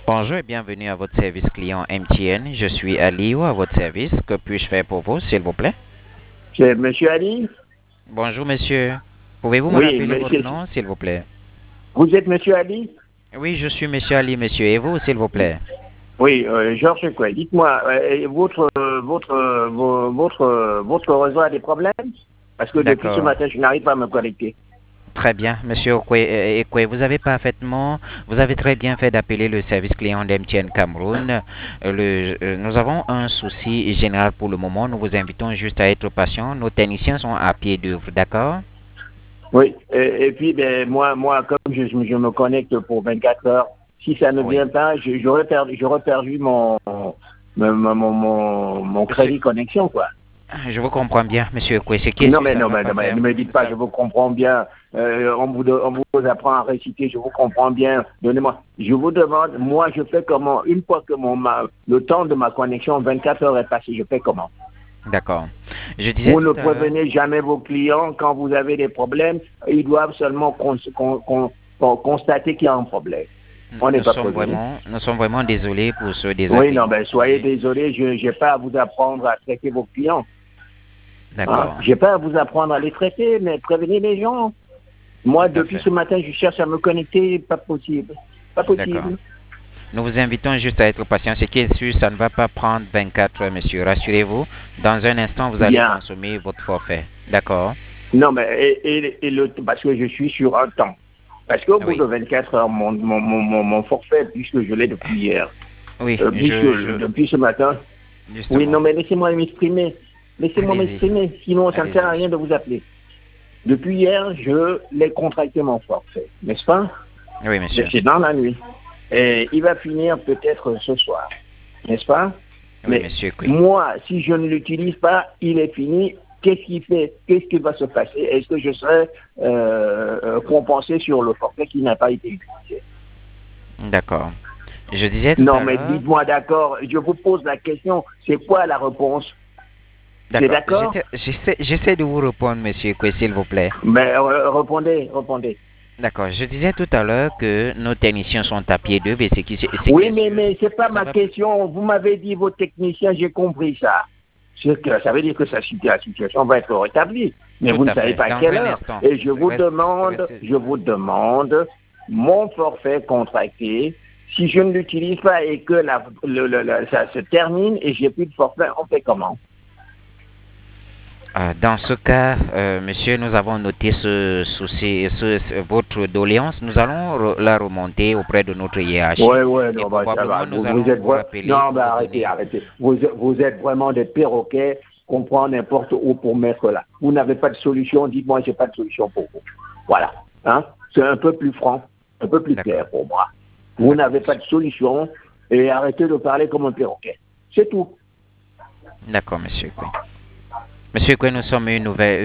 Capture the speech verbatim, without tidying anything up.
Bonjour et bienvenue à votre service client M T N. Je suis Ali ou à votre service. Que puis-je faire pour vous, s'il vous plaît? C'est Monsieur Ali? Bonjour, monsieur. Pouvez-vous me Oui, rappeler mais votre c'est- nom, s'il vous plaît? vous êtes Monsieur Ali? Oui, je suis monsieur Ali, monsieur. Et vous, s'il vous plaît? Oui, euh, Georges quoi. Dites-moi, euh, votre, euh, votre, euh, vo- votre, euh, votre réseau a des problèmes? Parce que depuis ce D'accord. matin, je n'arrive pas à me connecter. Très bien, monsieur Okwe. euh, Ekwe, vous avez parfaitement, vous avez très bien fait d'appeler le service client d'M T N Cameroun. Euh, le- euh, nous avons un souci général pour le moment. Nous vous invitons juste à être patient. Nos techniciens sont à pied d'œuvre, d'accord? Oui, et, et puis ben, moi, moi, comme je, je me connecte pour vingt-quatre heures, si ça ne Oui. vient pas, je- j'aurais perdu, j'aurais perdu mon, mon, mon, mon, mon Monsieur, crédit connexion, quoi. je vous comprends bien, monsieur Okwe. Ce qui est Non, sûr, mais ça ne non, va mais, pas non, mais faire. ne me dites pas, Ça, je vous comprends bien. Euh, on, vous, on vous apprend à réciter, je vous comprends bien. Donnez-moi. Je vous demande, moi, je fais comment? Une fois que mon, ma- le temps de ma connexion, vingt-quatre heures est passé, je fais comment? d'accord. Je disais Vous tout ne à l'heure, prévenez jamais vos clients quand vous avez des problèmes. Ils doivent seulement con- con- con- con- constater qu'il y a un problème. nous On n'est nous pas sommes prévenu. vraiment, nous sommes vraiment désolés pour ce Oui, non, désagrément ben soyez causé. désolé, je n'ai pas à vous apprendre à traiter vos clients. Hein? D'accord, Je n'ai pas à vous apprendre à les traiter, mais prévenez les gens. Moi, tout à depuis fait. ce matin, je cherche à me connecter, pas possible. Pas D'accord. possible. Nous vous invitons juste à être patient. Ce qui est sûr, ça ne va pas prendre vingt-quatre heures, monsieur. Rassurez-vous. Dans un instant, vous allez Bien. consommer votre forfait. D'accord? Non, mais et, et- et le, parce que je suis sur un temps. Parce qu'au bout de Oui. vingt-quatre heures, mon, mon, mon, mon- mon forfait, puisque je l'ai depuis hier, Oui, euh, puisque je, le- je, depuis ce matin, oui, justement. non, mais laissez-moi m'exprimer. Laissez-moi Allez-y. m'exprimer, sinon ça ne Allez-y, sert à rien monsieur. de vous appeler. Depuis hier, je l'ai contracté mon forfait, n'est-ce pas? Oui, monsieur. C'est dans la nuit. Et il va finir peut-être ce soir, n'est-ce pas? Oui, Mais monsieur. Oui. moi, si je ne l'utilise pas, il est fini. Qu'est-ce qui fait? Qu'est-ce qui va se passer? Est-ce que je serai euh, euh, compensé sur le forfait qui n'a pas été utilisé? D'accord. Je disais tout Non, à mais l'heure. dites-moi d'accord. Je vous pose la question. C'est quoi la réponse? C'est D'accord. d'accord? J'essaie j'essaie- j'essaie de vous répondre, monsieur, Kwe, s'il vous plaît. Mais euh, répondez, répondez. D'accord. Je disais tout à l'heure que nos techniciens sont à pied d'œuvre et ce qui, ce qui Oui, est mais, sûr, mais c'est pas ça ma va. question. Vous m'avez dit vos techniciens, j'ai compris ça. C'est que ça veut dire que sa situ- la situation va être rétablie. Mais Tout vous ne à savez fait. pas à Dans quelle un heure. instant. Et je vous Reste- demande, reste- je vous demande mon forfait contracté. Si je ne l'utilise pas et que la, le- le- le- ça se termine et j'ai plus de forfait, on fait comment? Ah, dans ce cas, euh, monsieur, nous avons noté ce souci, ce, ce- votre doléance. Nous allons re- la remonter auprès de notre Oui, hiérarchie oui, et non, bah, ça va. probablement Vous, nous vous allons êtes vous vra- rappeler non, pour bah, vous arrêtez, donner. arrêtez. Vous, vous êtes vraiment des perroquets qu'on prend n'importe où pour mettre là. Vous n'avez pas de solution, dites-moi, j'ai pas de solution pour vous. Voilà. Hein? C'est un peu plus franc, un peu plus D'accord. clair pour moi. Vous D'accord, n'avez pas monsieur. de solution et arrêtez de parler comme un perroquet. C'est tout. D'accord, monsieur Kwe. Monsieur Kwe, nous sommes une nouvelle,